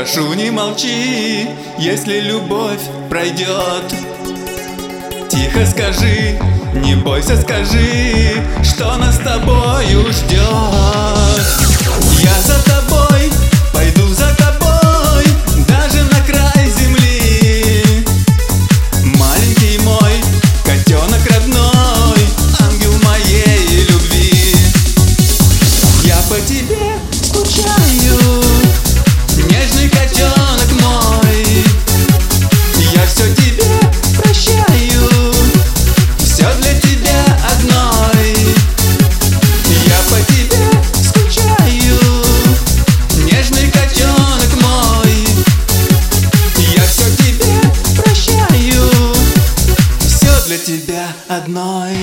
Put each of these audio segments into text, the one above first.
Прошу, не молчи, если любовь пройдет. Тихо скажи, не бойся, скажи, что нас с тобою ждет. Я за тобой, пойду за тобой, даже на край земли. Маленький мой котенок родной, ангел моей любви. Я по тебе скучаю, нежный котенок мой. Я все тебе прощаю, все для тебя одной. Я по тебе скучаю, нежный котенок мой. Я все тебе прощаю, все для тебя одной.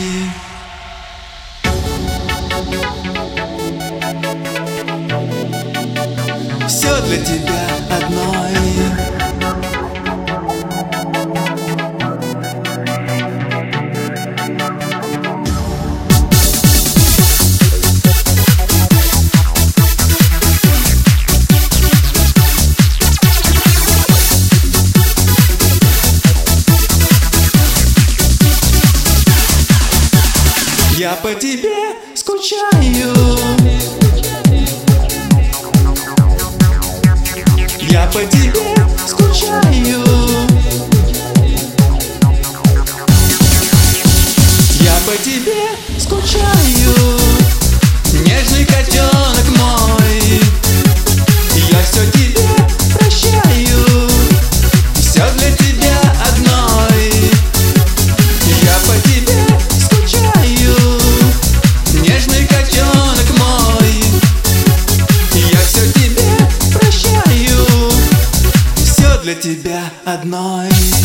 Все для тебя одной. Я по тебе скучаю, я по тебе скучаю, я по тебе скучаю, нежный котенок мой. Я все тебе прощаю, все для тебя одной. Я по тебе скучаю, нежный котенок мой. Я все тебе прощаю, все для тебя одной.